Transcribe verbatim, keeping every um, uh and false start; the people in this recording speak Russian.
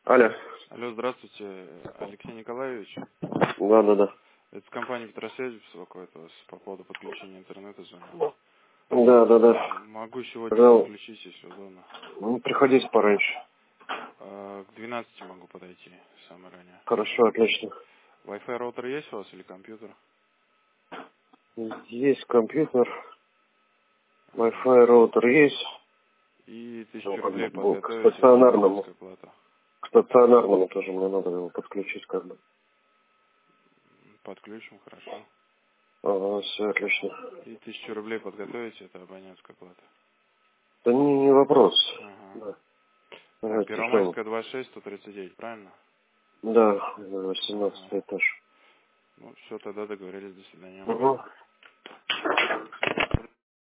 Алло. Алло, здравствуйте, Алексей Николаевич. Да, да, да. Это с компании Петросвязь беспокоит вас по поводу подключения интернета звоню. Да, да, да. Могу сегодня Пожалуйста. подключить, если удобно. Ну, приходите пораньше. А, К двенадцати могу подойти, самое ранее. Хорошо, отлично. Wi-Fi роутер есть у вас или компьютер? Есть компьютер, Ага. Wi-Fi роутер есть. И Ну, тысячу как бы, рублей ну, к подготовить, это стационарному. абонентская плата. К стационарному тоже мне надо его подключить как бы. Подключим, хорошо. Ага, все отлично. И тысячу рублей подготовить, это абонентская плата. Да не, не вопрос. Ага. Да. Так, Давайте, что? Первомайская, двадцать шесть, сто тридцать девять, правильно? Да, восемнадцатый Ага. этаж. Ну, все, тогда договорились, до свидания. Угу.